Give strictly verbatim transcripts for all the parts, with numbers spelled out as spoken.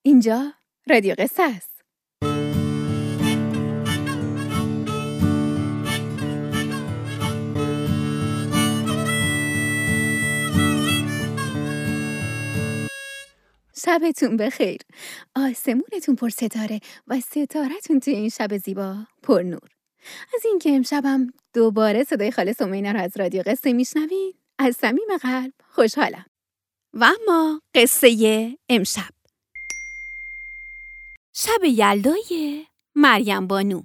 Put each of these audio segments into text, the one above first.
اینجا رادیو قصه است. شبتون بخیر. آسمونتون پر ستاره و ستارتون توی این شب زیبا پر نور. از اینکه امشبم دوباره صدای خاله سمینا رو از رادیو قصه میشنوین از صمیم قلب خوشحالم. و اما قصه امشب، شب یلدای مریم بانو.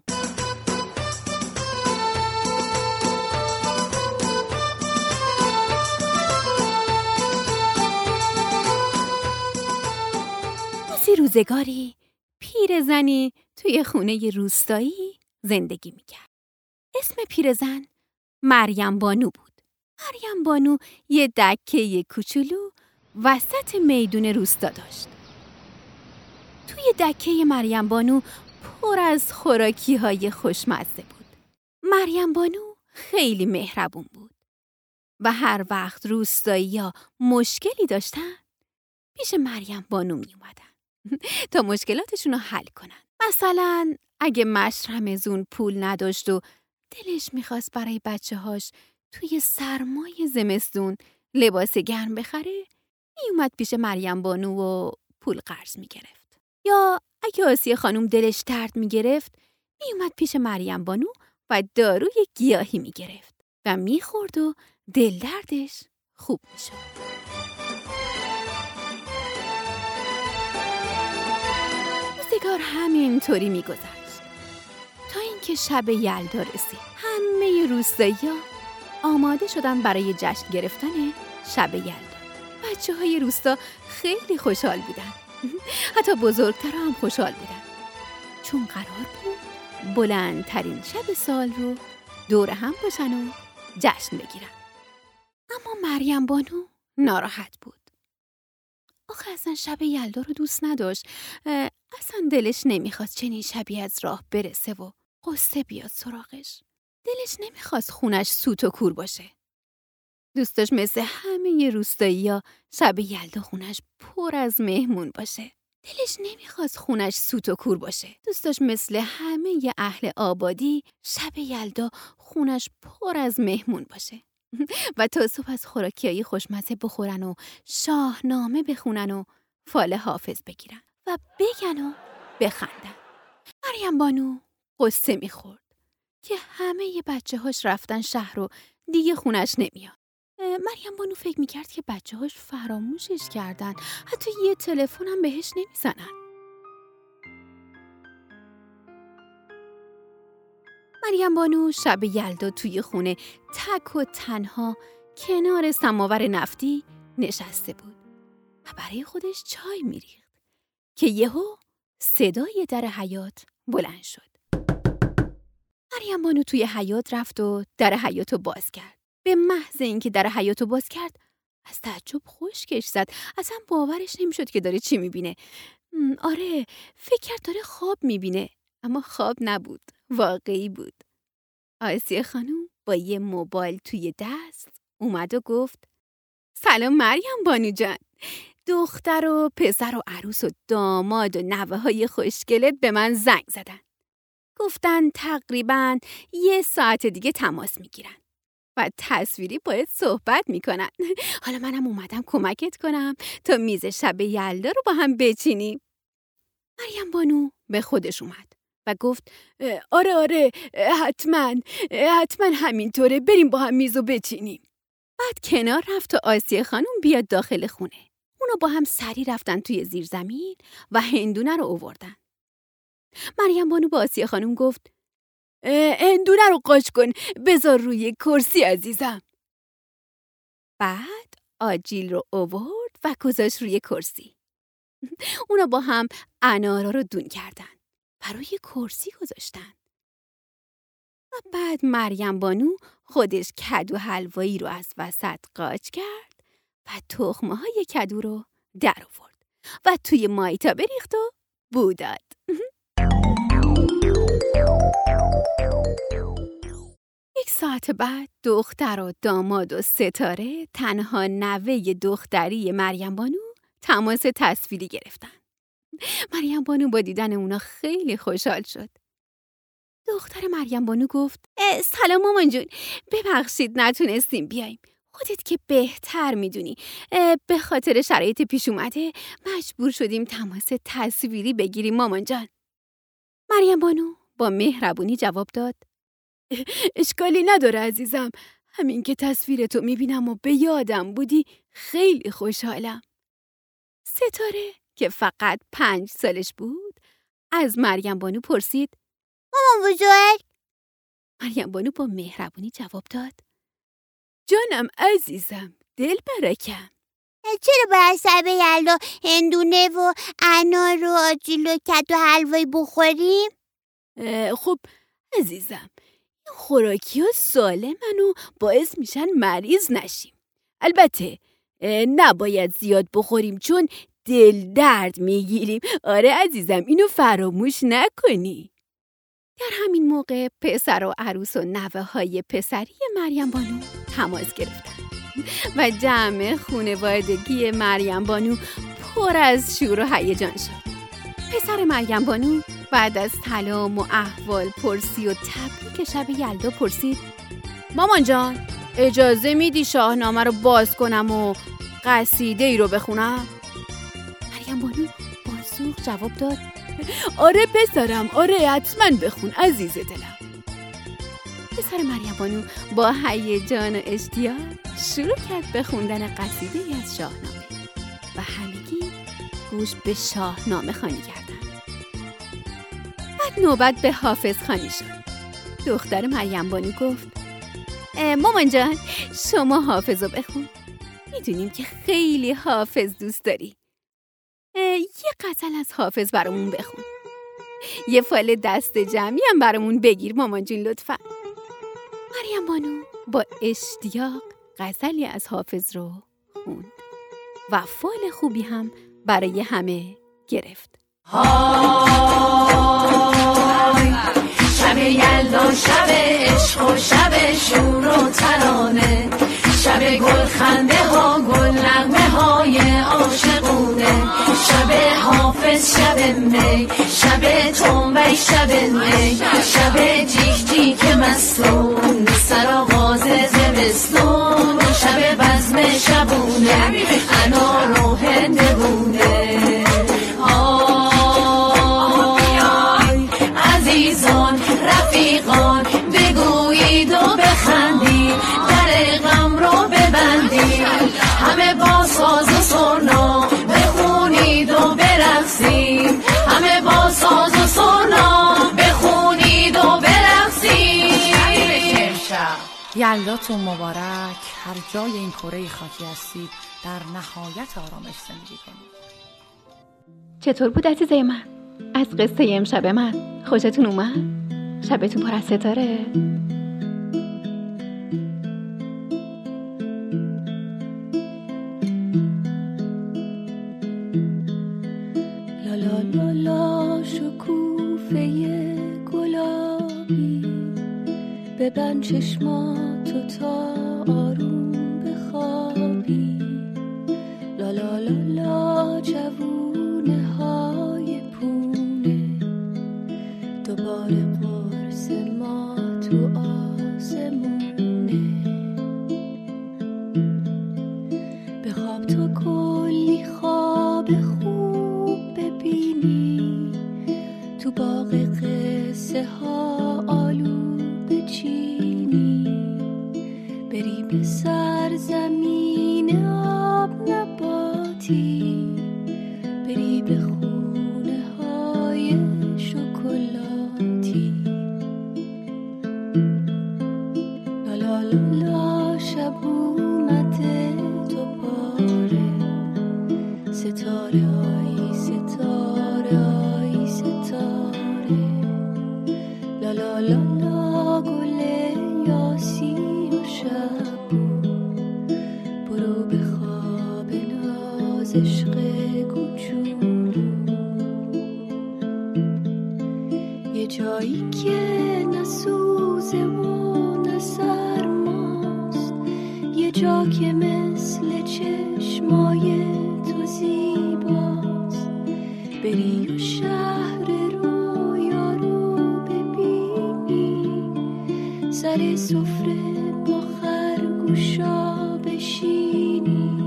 روزی روزگاری پیرزنی توی خونه روستایی زندگی میکرد. اسم پیرزن مریم بانو بود. مریم بانو یه دکه کوچولو وسط میدون روستا داشت. توی دکه مریم بانو پر از خوراکی های خوشمزه بود. مریم بانو خیلی مهربون بود و هر وقت روستایی‌ها مشکلی داشتن پیش مریم بانو می اومدن تا مشکلاتشون رو حل کنن. مثلا اگه مشرمزون پول نداشت و دلش میخواست برای بچه هاش توی سرمای زمستون لباس گرم بخره، می اومد پیش مریم بانو و پول قرض می گرفت. یا اگه آسیه خانم دلش درد می گرفت، می اومد پیش مریم بانو و داروی گیاهی می گرفت و می خورد و دل دردش خوب می شد. روزگار همینطوری می گذشت تا اینکه شب یلدا رسید. همه روستایی‌ها آماده شدن برای جشن گرفتن شب یلدا. بچه های روستا خیلی خوشحال بودن. حتی بزرگترها هم خوشحال بودن، چون قرار بود بلندترین شب سال رو دور هم باشن و جشن بگیرن. اما مریم بانو ناراحت بود. آخه اصلا شب یلدا رو دوست نداشت. اصلا دلش نمیخواست چنین شبی از راه برسه و قصه بیاد سراغش. دلش نمیخواست خونش سوت و کور باشه. دوست داشت مثل همه روستایی‌ها شب یلدا خونش پر از مهمون باشه. دلش نمیخواست خونش سوت و کور باشه. دوست داشت مثل همه اهل آبادی شب یلدا خونش پر از مهمون باشه و تا صبح از خوراکیای خوشمزه بخورن و شاهنامه بخونن و فال حافظ بگیرن و بگن و بخندن. مریم بانو قصه میخورد که همه بچه هاش رفتن شهر و دیگه خونش نمیاد. مریم بانو فکر میکرد که بچه هاش فراموشش کردن، حتی یه تلفن هم بهش نمیزنن. مریم بانو شب یلدا توی خونه تک و تنها کنار سماور نفتی نشسته بود و برای خودش چای میریخت که یهو صدای در حیاط بلند شد. مریم بانو توی حیاط رفت و در حیاط رو باز کرد. به محض اینکه در حیاط رو باز کرد از تعجب خشکش زد. اصلا باورش نمیشد که داره چی میبینه. آره، فکر کرد داره خواب میبینه، اما خواب نبود، واقعی بود. آسیه خانم با یه موبایل توی دست اومد و گفت: سلام مریم بانو جان، دختر و پسر و عروس و داماد و نوه های خوشگلت به من زنگ زدن. گفتن تقریباً یه ساعت دیگه تماس میگیرن و تصویری باید صحبت میکنن. حالا منم اومدم کمکت کنم تا میز شب یلدا رو با هم بچینیم. مریم بانو به خودش اومد و گفت: آره آره حتما حتما همینطوره، بریم با هم میزو بچینیم. بعد کنار رفت تا آسیه خانم بیاد داخل خونه. اونا با هم سری رفتن توی زیرزمین و هندونه رو آوردن. مریم بانو با آسیه خانم گفت: هندونه رو قاچ کن، بذار روی کرسی عزیزم. بعد آجیل رو آورد و گذاشت روی کرسی. اونا با هم انارا رو دون کردن و روی کرسی گذاشتن. و بعد مریم بانو خودش کدو حلوایی رو از وسط قاچ کرد و تخمه های کدو رو در آورد و توی مایتا بریخت و بو داد. یک ساعت بعد دختر و داماد و ستاره، تنها نوه دختری مریم بانو، تماس تصویری گرفتن. مریم بانو با دیدن اونا خیلی خوشحال شد. دختر مریم بانو گفت سلام مامان جون، ببخشید نتونستیم بیایم. خودت که بهتر میدونی به خاطر شرایط پیش اومده مجبور شدیم تماس تصویری بگیریم مامان جان. مریم بانو با مهربونی جواب داد اشکالی نداره عزیزم، همین که تصویرتو میبینم و به یادم بودی خیلی خوشحالم. ستاره که فقط پنج سالش بود از مریم بانو پرسید مامان بزرگ. مریم بانو با مهربونی جواب داد جانم عزیزم، دل برکم. چرا باید شب یلدا هندونه و انار و آجیل و کدو حلوایی بخوریم؟ خب عزیزم، این خوراکی ها سالمن و باعث میشن مریض نشیم. البته نباید زیاد بخوریم چون دل درد میگیریم. آره عزیزم، اینو فراموش نکنی. در همین موقع پسر و عروس و نوه های پسری مریم بانو تماس گرفتن و جمع خانوادگی مریم بانو پر از شور و هیجان شد. پسر مریم بانو بعد از سلام و احوال پرسی و تبریک شب یلدا پرسید مامان جان، اجازه میدی شاهنامه رو باز کنم و قصیده ای رو بخونم؟ مریم بانو با ذوق جواب داد آره پسرم، آره حتما بخون عزیز دلم. پسر مریم بانو با هیجان و اشتیاق شروع کرد به خوندن قصیده ای از شاهنامه و همگی گوش به شاهنامه خوانی کردند. بعد نوبت به حافظ خوانی شد. دختر مریم بانو گفت مامان جان، شما حافظ رو بخون، میدونیم که خیلی حافظ دوست داری. یه غزل از حافظ برامون بخون. یه فال دست جمعی هم برامون بگیر مامان جون لطفا. مریم بانو با اشتیاق غزلی از حافظ رو خوند و فال خوبی هم برای همه گرفت. های شب یلدا، شب عشق و شب شور و ترانه، شب گل خنده ها، گل نغمه های عاشقونه، شب حافظ، شب می، شب تنبی، شب نی، شب جیک جیک مستون، سرآغاز زمستون، شب بزم شبونه، انار و هندونه. آی عزیزان رفیقان، بگویید و بخندید، در غم رو ببندید، همه با ساز و سرنا بخونید و برقصید، همه با ساز و سرنا بخونید و برقصید. یلداتون مبارک. هر جای این کره خاکی هستید در نهایت آرامش زندگی کنید. چطور بود عزیزای من؟ از قصه امشب من خوشتون اومد؟ شبتون پر از ستاره؟ لا لا لا لا شکوفه گلابی، ببند چشماتو تا آروم بخوابی. لا لا لا لا جوونه های پونه، دوباره قرص ما تو آسمونه. بخواب تا کلی خواب خوب ببینی، تو باغ قصه ها آلو بچینی، بری به سرزمین آب نباتی، بری به خونه های شکلاتی. لا لا لا لا شب اومده دوباره، ستاره آی ستاره آی ستاره. لا لا لا لا گل یاسی و شبو، برو به خواب ناز عشق کوچولو. یه جایی که نسوزه و نسرماست، یه جا که مثل چشمای تو زیباست، بری بری و شهر رویا رو ببینی، سر سفره با خرگوشا بشینی،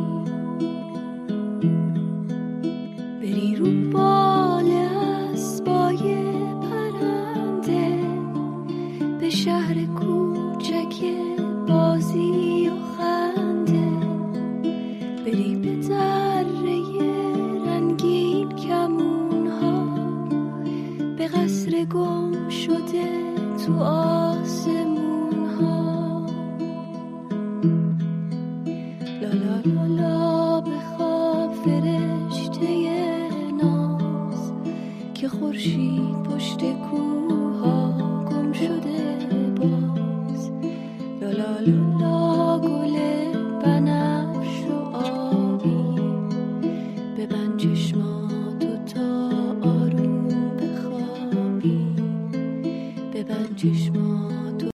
بری رو بال اسبای پرنده، به شهر کوچک بازی و خنده، بری به دره رنگین کمونها، به قصر گم شده تو آسمونها. لا لا لا لا بخواب فرشته ناز، که خورشید پشت کوها گم شده باز. لا لا لا لا گل بنفش و آبی، ببند چشماتو تا آروم بخوابی، ببند چشماتو